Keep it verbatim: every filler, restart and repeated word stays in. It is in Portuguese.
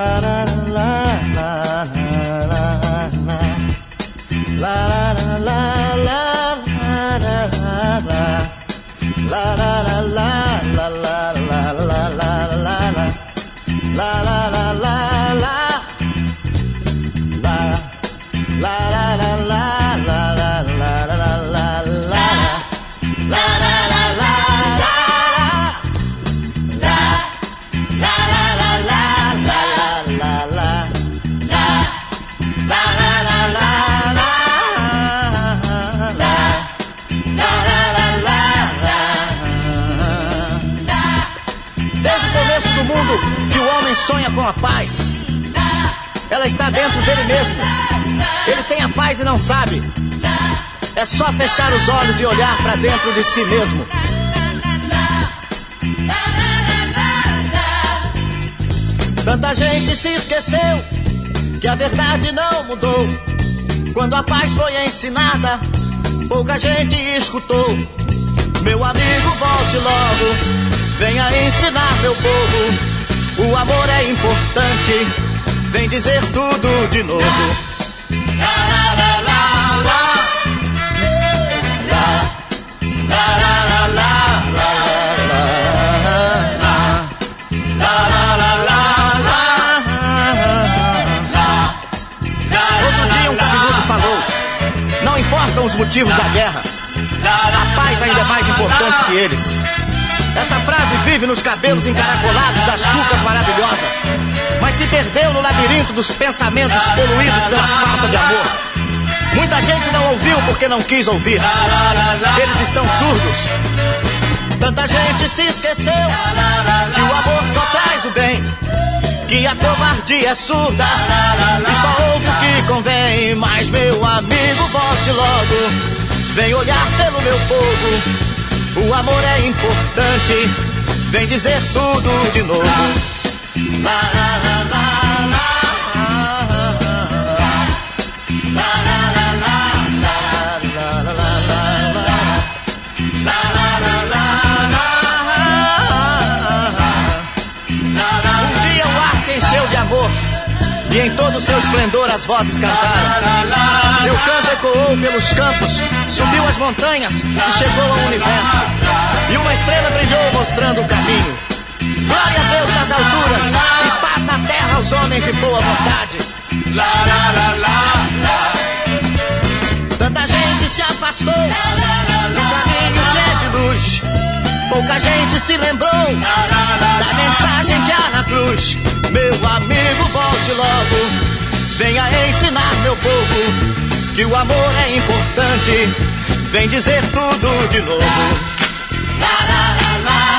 Sonha com a paz. Ela está dentro dele mesmo. Ele tem a paz e não sabe. É só fechar os olhos e olhar para dentro de si mesmo. Tanta gente se esqueceu que a verdade não mudou. Quando a paz foi ensinada, pouca gente escutou. Meu amigo, volte logo, venha ensinar meu povo. O amor é importante, vem dizer tudo de novo. La, la, la, la, la. La, la, la, la, la, la, la, la. Outro dia um cabeludo falou: não importam os motivos da guerra, a paz ainda é mais importante que eles. Essa frase vive nos cabelos encaracolados das cucas maravilhosas, mas se perdeu no labirinto dos pensamentos poluídos pela falta de amor. Muita gente não ouviu porque não quis ouvir. Eles estão surdos. Tanta gente se esqueceu que o amor só traz o bem, que a covardia é surda e só ouve o que convém. Mas meu amigo, volte logo, vem olhar pelo meu povo. O amor é importante, vem dizer tudo de novo. La, la, la, la, la, la, la. Um dia o ar se encheu de amor e em todo o seu esplendor as vozes cantaram. Seu canto ecoou pelos campos, subiu as montanhas e chegou ao universo. E uma estrela brilhou mostrando o caminho. Glória a Deus nas alturas e paz na terra aos homens de boa vontade. Tanta gente se afastou do caminho que é de luz. Pouca gente se lembrou da mensagem que há na cruz. Meu amigo, volte logo, venha ensinar meu povo que o amor é importante, vem dizer tudo de novo. La, la, la, la.